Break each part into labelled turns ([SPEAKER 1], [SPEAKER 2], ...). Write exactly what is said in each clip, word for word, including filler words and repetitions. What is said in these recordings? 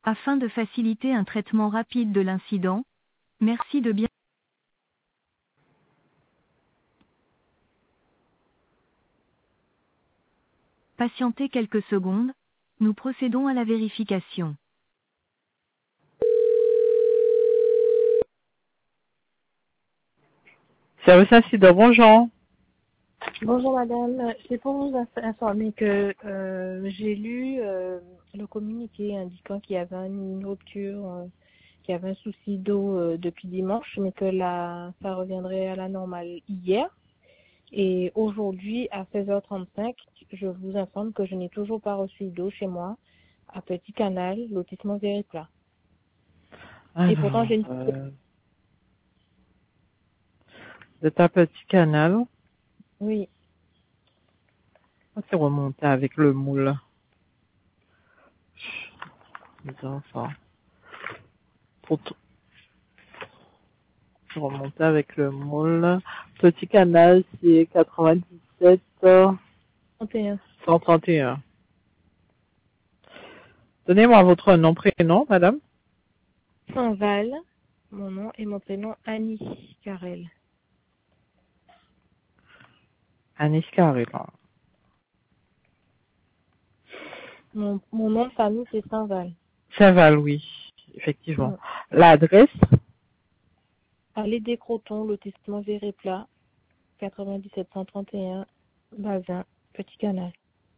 [SPEAKER 1] Afin de faciliter un traitement rapide de l'incident, merci de bien patienter quelques secondes. Nous procédons à la vérification.
[SPEAKER 2] Service incident, bonjour.
[SPEAKER 3] Bonjour madame, c'est pour vous inf- informer que euh, j'ai lu euh, le communiqué indiquant qu'il y avait une rupture, euh, qu'il y avait un souci d'eau euh, depuis dimanche, mais que là, ça reviendrait à la normale hier. Et aujourd'hui, à seize heures trente-cinq, je vous informe que je n'ai toujours pas reçu d'eau chez moi, à Petit Canal, lotissement Vériplat. Et pourtant,
[SPEAKER 2] Alors,
[SPEAKER 3] j'ai une...
[SPEAKER 2] euh, vous êtes à Petit Canal.
[SPEAKER 3] Oui,
[SPEAKER 2] On s'est remonté avec le moule. Les enfants. Pour t- se remonter avec le moule. Petit Canal, c'est quatre-vingt-dix-sept
[SPEAKER 3] trente et un.
[SPEAKER 2] cent trente et un. Donnez-moi votre nom, prénom, madame.
[SPEAKER 3] Saint-Val, mon nom et mon prénom Annie Carrel.
[SPEAKER 2] Anis Carrel.
[SPEAKER 3] Mon, mon nom de famille, c'est Saint-Val.
[SPEAKER 2] Saint-Val, oui, effectivement.
[SPEAKER 3] Mm.
[SPEAKER 2] L'adresse,
[SPEAKER 3] Allée des Crotons, lotissement Vériplat, quatre-vingt-dix-sept cent trente et un, Bazin, Petit Canal.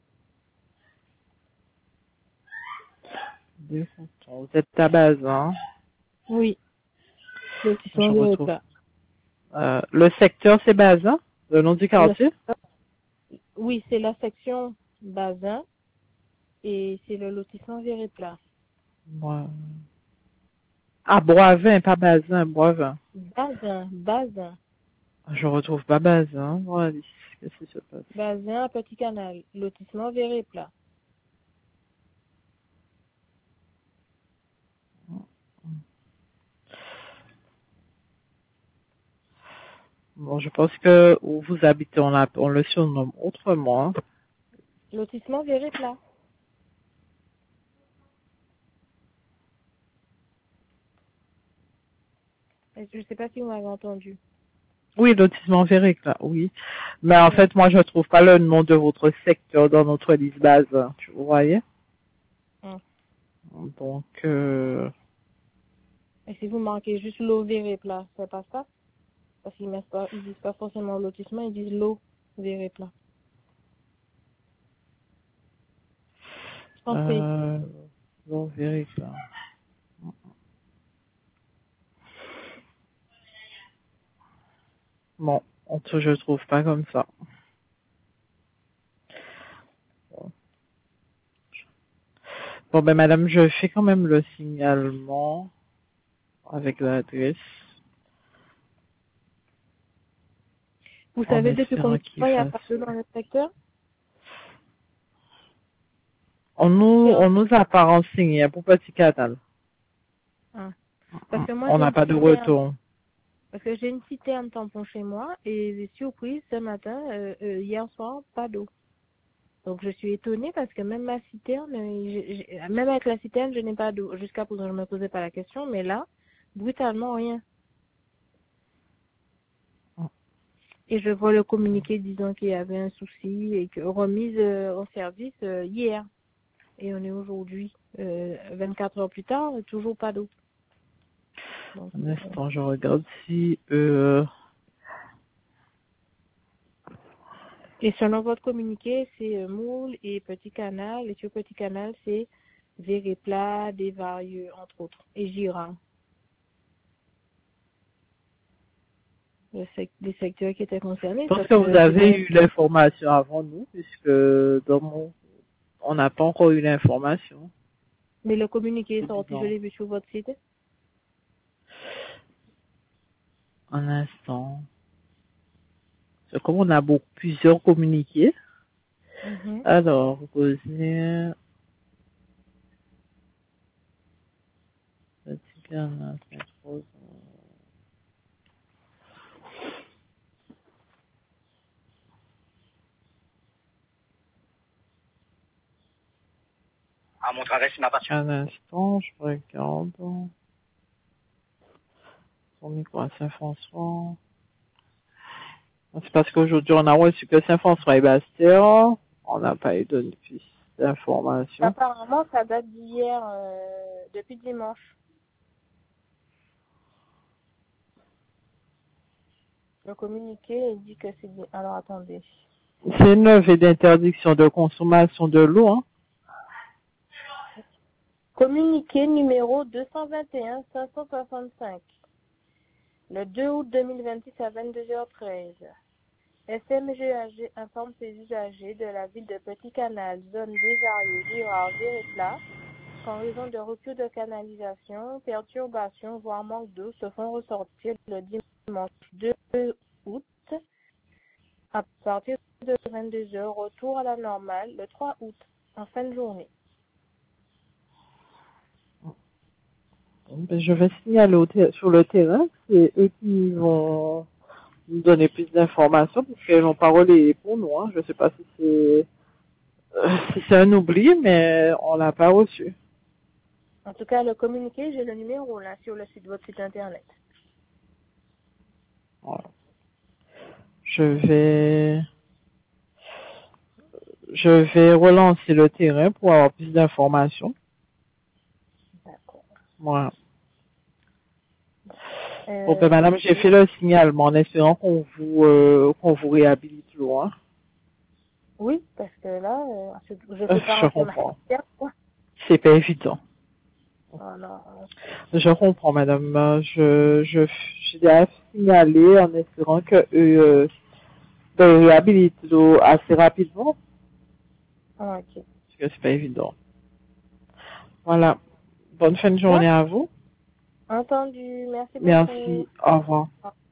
[SPEAKER 2] vous êtes à Bazin.
[SPEAKER 3] Oui,
[SPEAKER 2] Je
[SPEAKER 3] lotissement
[SPEAKER 2] retrouve.
[SPEAKER 3] Vériplat.
[SPEAKER 2] Euh, le secteur, c'est Bazin, le nom du
[SPEAKER 3] Le-
[SPEAKER 2] quartier.
[SPEAKER 3] Oui, c'est la section Bazin et c'est le lotissement Vériplat.
[SPEAKER 2] Moi. Ah, Boivin, pas Bazin, Boivin.
[SPEAKER 3] Bazin, Bazin,
[SPEAKER 2] Je retrouve pas Bazin. Voilà, qu'est-ce qui se passe?
[SPEAKER 3] Bazin, Petit Canal, lotissement Vériplat.
[SPEAKER 2] Bon, je pense que où vous habitez, on, l'a- on le surnomme autrement.
[SPEAKER 3] Lotissement Vériplat. Je ne sais pas si vous m'avez entendu.
[SPEAKER 2] Oui, lotissement Véric, là, oui. Mais en
[SPEAKER 3] Oui.
[SPEAKER 2] fait, moi, je trouve pas le nom de votre secteur dans notre liste base. Tu vous voyez?
[SPEAKER 3] Hum.
[SPEAKER 2] Donc, euh,
[SPEAKER 3] Et si vous marquez juste l'eau Vériplat, c'est pas ça? Parce qu'ils mettent pas, ils disent pas forcément lotissement, ils disent l'eau Vériplat. Je t'en prie.
[SPEAKER 2] euh, bon, Véric, là. Bon, on te, je trouve pas comme ça. Bon, ben, madame, je fais quand même le signalement avec l'adresse
[SPEAKER 3] Vous
[SPEAKER 2] en
[SPEAKER 3] savez depuis combien
[SPEAKER 2] espérant
[SPEAKER 3] de
[SPEAKER 2] qu'il
[SPEAKER 3] temps il n'y a
[SPEAKER 2] fasse.
[SPEAKER 3] pas d'eau dans le secteur?
[SPEAKER 2] On nous,
[SPEAKER 3] C'est un...
[SPEAKER 2] on nous a pas renseigné pour Petit Canal.
[SPEAKER 3] Ah. Parce que moi,
[SPEAKER 2] On
[SPEAKER 3] j'ai
[SPEAKER 2] n'a
[SPEAKER 3] une
[SPEAKER 2] pas de
[SPEAKER 3] citerne.
[SPEAKER 2] retour.
[SPEAKER 3] Parce que j'ai une citerne tampon chez moi et surprise, ce matin, euh, euh, hier soir, pas d'eau. Donc je suis étonnée parce que même ma citerne, euh, j'ai- j'ai- même avec la citerne, je n'ai pas d'eau. Jusqu'à présent, je ne me posais pas la question, mais là, brutalement, rien. Et je vois le communiqué disant qu'il y avait un souci et que remise euh, au service euh, hier. Et on est aujourd'hui, euh, vingt-quatre heures plus tard, toujours pas d'eau. Donc,
[SPEAKER 2] Un
[SPEAKER 3] euh,
[SPEAKER 2] instant, je regarde si, euh,
[SPEAKER 3] et selon votre communiqué, c'est euh, Moule et Petit Canal. Et sur Petit Canal, c'est Vériplat, Desvarieux, entre autres, et Gira. Le sec- les secteurs qui étaient concernés,
[SPEAKER 2] je pense
[SPEAKER 3] sauf
[SPEAKER 2] que vous
[SPEAKER 3] que
[SPEAKER 2] avez
[SPEAKER 3] c'était...
[SPEAKER 2] eu l'information avant nous, puisque dans mon, on n'a pas encore eu l'information.
[SPEAKER 3] Mais le communiqué est sorti, je
[SPEAKER 2] Non.
[SPEAKER 3] l'ai vu sur votre site.
[SPEAKER 2] Un instant. C'est comme on a beaucoup, plusieurs communiqués.
[SPEAKER 3] Mhm.
[SPEAKER 2] Alors, Rosine, Petit Canal, Sainte-Rose.
[SPEAKER 4] mon travail, c'est ma passion.
[SPEAKER 2] Un instant, je regarde. Son micro à Saint-François. C'est parce qu'aujourd'hui, on a reçu que Saint-François et Bastille. On n'a pas eu de plus d'informations.
[SPEAKER 3] Apparemment, ça date d'hier, euh, depuis dimanche. Le communiqué il dit que c'est... Alors, attendez.
[SPEAKER 2] C'est une levée d'interdiction de consommation de l'eau, hein.
[SPEAKER 3] Communiqué numéro deux cent vingt et un cinq cent soixante-cinq. Le deux août deux mille vingt-six à vingt-deux heures treize. S M G A G informe ses usagers de la ville de Petit Canal, zone dévariée, Girard, Véréplat, qu'en raison de rupture de canalisation, perturbations, voire manque d'eau se font ressortir le dimanche deux août à partir de vingt-deux heures, retour à la normale le trois août, en fin de journée.
[SPEAKER 2] Ben, je vais signaler au ter- sur le terrain, c'est eux qui vont nous donner plus d'informations, parce qu'ils n'ont pas relayé pour nous, hein. Je ne sais pas si c'est euh, si c'est un oubli, mais on l'a pas reçu.
[SPEAKER 3] En tout cas, le communiqué, j'ai le numéro là sur le site, votre site internet.
[SPEAKER 2] Voilà. Je vais je vais relancer le terrain pour avoir plus d'informations.
[SPEAKER 3] D'accord.
[SPEAKER 2] Voilà.
[SPEAKER 3] Euh,
[SPEAKER 2] Bon ben madame, j'ai fait le signalement en espérant qu'on vous euh, qu'on vous réhabilite l'eau, hein.
[SPEAKER 3] Oui, parce que là, euh, je je
[SPEAKER 2] Euh,
[SPEAKER 3] peux pas
[SPEAKER 2] je
[SPEAKER 3] rentrer
[SPEAKER 2] comprends.
[SPEAKER 3] ma carte, quoi.
[SPEAKER 2] C'est pas évident.
[SPEAKER 3] Voilà.
[SPEAKER 2] Je comprends, madame. Je, je, j'ai déjà signalé en espérant que eux, euh, ben, réhabilitent l'eau assez rapidement,
[SPEAKER 3] Ah, ok.
[SPEAKER 2] parce que c'est pas évident. Voilà. Bonne fin de journée à vous.
[SPEAKER 3] Entendu. Merci beaucoup.
[SPEAKER 2] Merci. Au revoir.